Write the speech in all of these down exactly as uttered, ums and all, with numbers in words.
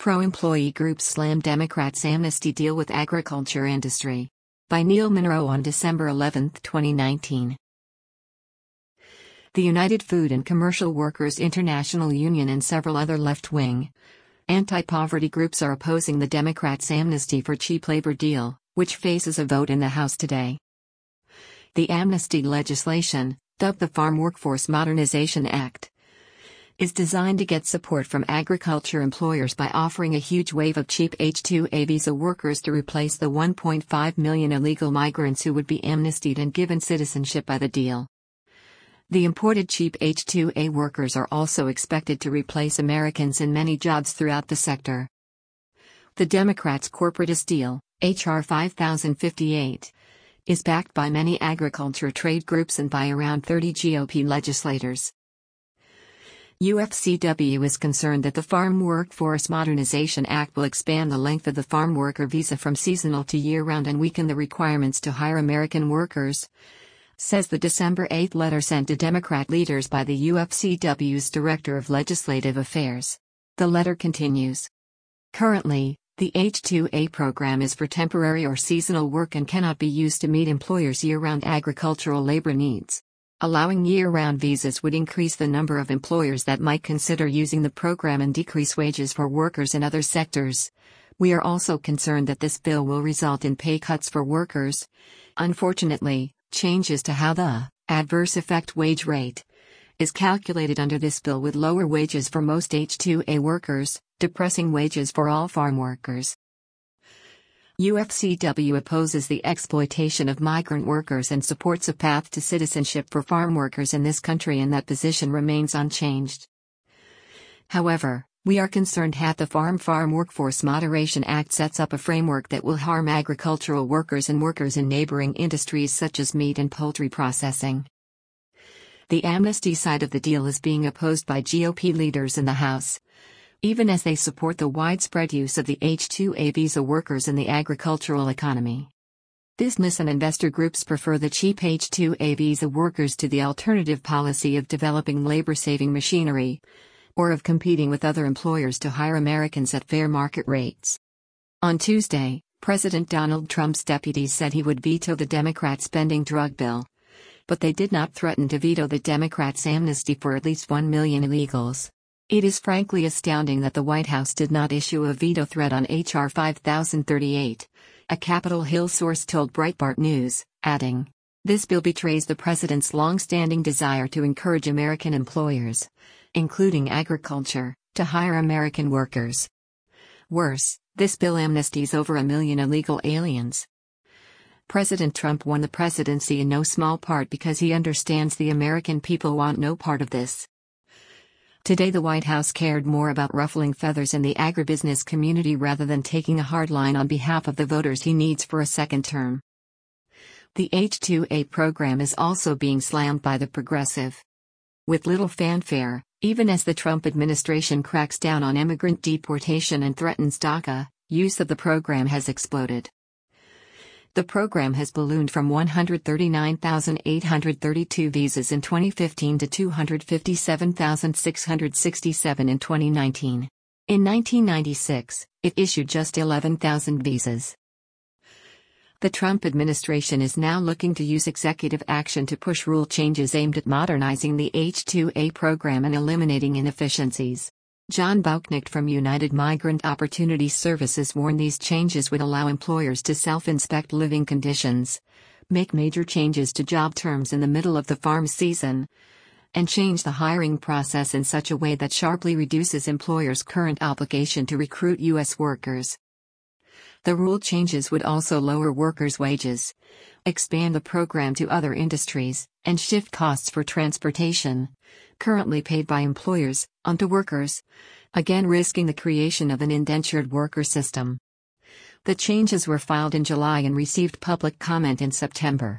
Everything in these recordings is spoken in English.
Pro-employee groups slam Democrats' amnesty deal with agriculture industry. By Neil Monroe on December eleventh, twenty nineteen. The United Food and Commercial Workers International Union and several other left-wing anti-poverty groups are opposing the Democrats' amnesty for cheap labor deal, which faces a vote in the House today. The amnesty legislation, dubbed the Farm Workforce Modernization Act, is designed to get support from agriculture employers by offering a huge wave of cheap H two A visa workers to replace the one point five million illegal migrants who would be amnestied and given citizenship by the deal. The imported cheap H two A workers are also expected to replace Americans in many jobs throughout the sector. The Democrats' corporatist deal, H R five thousand fifty-eight, is backed by many agriculture trade groups and by around thirty G O P legislators. U F C W is concerned that the Farm Workforce Modernization Act will expand the length of the farm worker visa from seasonal to year-round and weaken the requirements to hire American workers, says the December eighth letter sent to Democrat leaders by the U F C W's Director of Legislative Affairs. The letter continues. Currently, the H two A program is for temporary or seasonal work and cannot be used to meet employers' year-round agricultural labor needs. Allowing year-round visas would increase the number of employers that might consider using the program and decrease wages for workers in other sectors. We are also concerned that this bill will result in pay cuts for workers. Unfortunately, changes to how the adverse effect wage rate is calculated under this bill would lower wages for most H two A workers, depressing wages for all farm workers. U F C W opposes the exploitation of migrant workers and supports a path to citizenship for farm workers in this country, and that position remains unchanged. However, we are concerned that the Farm Farm Workforce Moderation Act sets up a framework that will harm agricultural workers and workers in neighboring industries such as meat and poultry processing. The amnesty side of the deal is being opposed by G O P leaders in the House, even as they support the widespread use of the H two A visa workers in the agricultural economy. Business and investor groups prefer the cheap H two A visa workers to the alternative policy of developing labor-saving machinery, or of competing with other employers to hire Americans at fair market rates. On Tuesday, President Donald Trump's deputies said he would veto the Democrat spending drug bill, but they did not threaten to veto the Democrats' amnesty for at least one million illegals. It is frankly astounding that the White House did not issue a veto threat on H R five thousand thirty-eight, a Capitol Hill source told Breitbart News, adding, "This bill betrays the president's long-standing desire to encourage American employers, including agriculture, to hire American workers. Worse, this bill amnesties over a million illegal aliens." President Trump won the presidency in no small part because he understands the American people want no part of this. Today the White House cared more about ruffling feathers in the agribusiness community rather than taking a hard line on behalf of the voters he needs for a second term. The H two A program is also being slammed by the progressive. With little fanfare, even as the Trump administration cracks down on immigrant deportation and threatens DACA, use of the program has exploded. The program has ballooned from one hundred thirty-nine thousand eight hundred thirty-two visas in twenty fifteen to two hundred fifty-seven thousand six hundred sixty-seven in twenty nineteen. In nineteen ninety-six, it issued just eleven thousand visas. The Trump administration is now looking to use executive action to push rule changes aimed at modernizing the H two A program and eliminating inefficiencies. John Bauknecht from United Migrant Opportunity Services warned these changes would allow employers to self-inspect living conditions, make major changes to job terms in the middle of the farm season, and change the hiring process in such a way that sharply reduces employers' current obligation to recruit U S workers. The rule changes would also lower workers' wages, expand the program to other industries, and shift costs for transportation, currently paid by employers, onto workers, again risking the creation of an indentured worker system. The changes were filed in July and received public comment in September.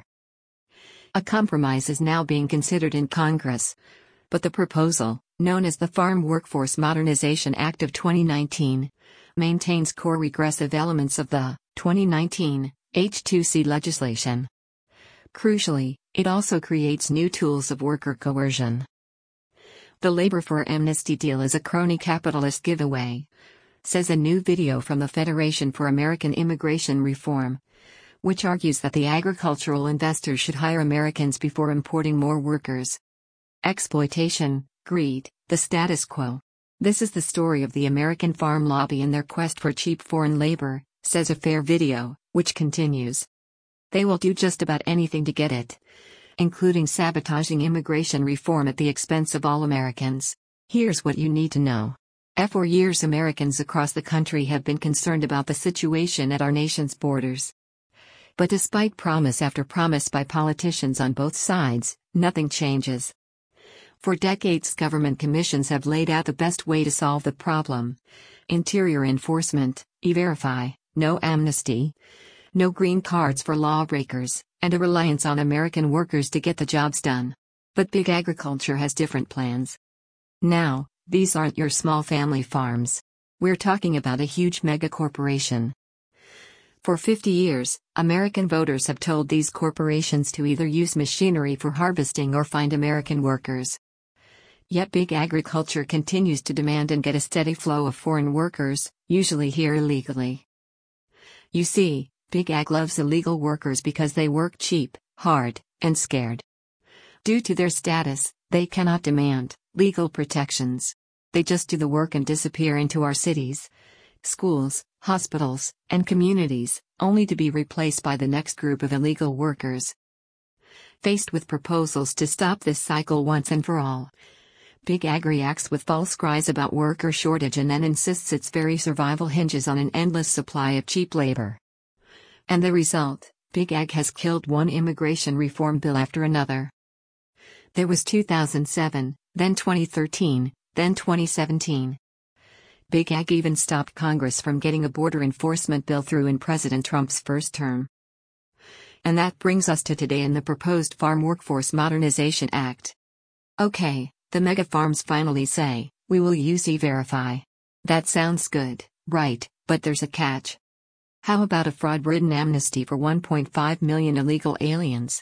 A compromise is now being considered in Congress, but the proposal, known as the Farm Workforce Modernization Act of twenty nineteen, maintains core regressive elements of the twenty nineteen H two C legislation. Crucially, it also creates new tools of worker coercion. The Labor for Amnesty deal is a crony capitalist giveaway, says a new video from the Federation for American Immigration Reform, which argues that the agricultural investors should hire Americans before importing more workers. Exploitation, greed, the status quo. This is the story of the American farm lobby and their quest for cheap foreign labor, says a FAIR video, which continues. They will do just about anything to get it, including sabotaging immigration reform at the expense of all Americans. Here's what you need to know. For years, Americans across the country have been concerned about the situation at our nation's borders. But despite promise after promise by politicians on both sides, nothing changes. For decades, government commissions have laid out the best way to solve the problem: interior enforcement, E-Verify, no amnesty, no green cards for lawbreakers, and a reliance on American workers to get the jobs done. But big agriculture has different plans. Now, these aren't your small family farms. We're talking about a huge megacorporation. For fifty years, American voters have told these corporations to either use machinery for harvesting or find American workers. Yet big agriculture continues to demand and get a steady flow of foreign workers, usually here illegally. You see, Big Ag loves illegal workers because they work cheap, hard, and scared. Due to their status, they cannot demand legal protections. They just do the work and disappear into our cities, schools, hospitals, and communities, only to be replaced by the next group of illegal workers. Faced with proposals to stop this cycle once and for all, Big Ag reacts with false cries about worker shortage and then insists its very survival hinges on an endless supply of cheap labor. And the result, Big Ag has killed one immigration reform bill after another. There was two thousand seven, then twenty thirteen, then twenty seventeen. Big Ag even stopped Congress from getting a border enforcement bill through in President Trump's first term. And that brings us to today and the proposed Farm Workforce Modernization Act. Okay, the mega farms finally say, we will use E-Verify. That sounds good, right, but there's a catch. How about a fraud-ridden amnesty for one point five million illegal aliens?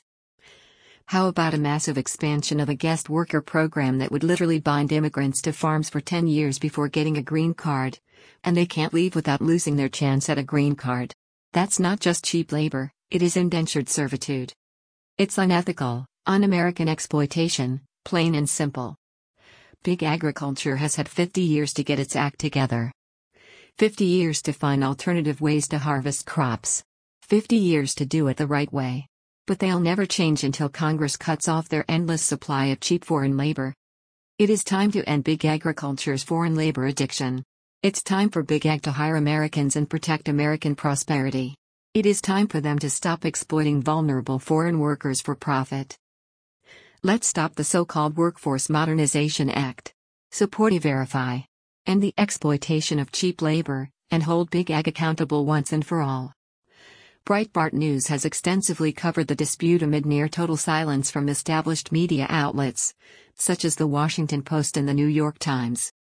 How about a massive expansion of a guest worker program that would literally bind immigrants to farms for ten years before getting a green card, and they can't leave without losing their chance at a green card? That's not just cheap labor, it is indentured servitude. It's unethical, un-American exploitation, plain and simple. Big agriculture has had fifty years to get its act together. fifty years to find alternative ways to harvest crops. fifty years to do it the right way. But they'll never change until Congress cuts off their endless supply of cheap foreign labor. It is time to end big agriculture's foreign labor addiction. It's time for Big Ag to hire Americans and protect American prosperity. It is time for them to stop exploiting vulnerable foreign workers for profit. Let's stop the so-called Workforce Modernization Act. Support E-Verify. End the exploitation of cheap labor, and hold Big Ag accountable once and for all. Breitbart News has extensively covered the dispute amid near-total silence from established media outlets, such as The Washington Post and The New York Times.